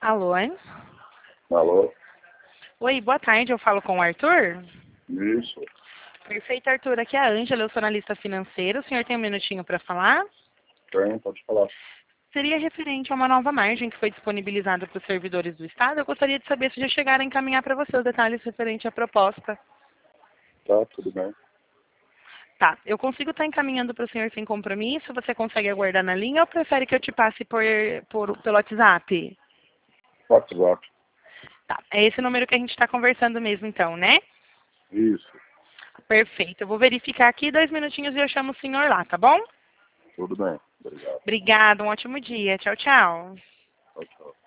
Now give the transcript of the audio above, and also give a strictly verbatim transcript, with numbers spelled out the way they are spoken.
Alô, hein? Alô? Oi, boa tarde, eu falo com o Arthur? Isso. Perfeito, Arthur, aqui é a Ângela, eu sou analista financeira, o senhor tem um minutinho para falar? Tem, pode falar. Seria referente a uma nova margem que foi disponibilizada para os servidores do Estado, eu gostaria de saber se já chegaram a encaminhar para você os detalhes referente à proposta. Tá, tudo bem. Tá, eu consigo estar encaminhando para o senhor sem compromisso, você consegue aguardar na linha ou prefere que eu te passe por, por, pelo WhatsApp? WhatsApp. Tá, é esse número que a gente está conversando mesmo então, né? Isso. Perfeito, eu vou verificar aqui, dois minutinhos e eu chamo o senhor lá, tá bom? Tudo bem. Obrigado. Obrigada, um ótimo dia. Tchau, tchau. Tchau, tchau.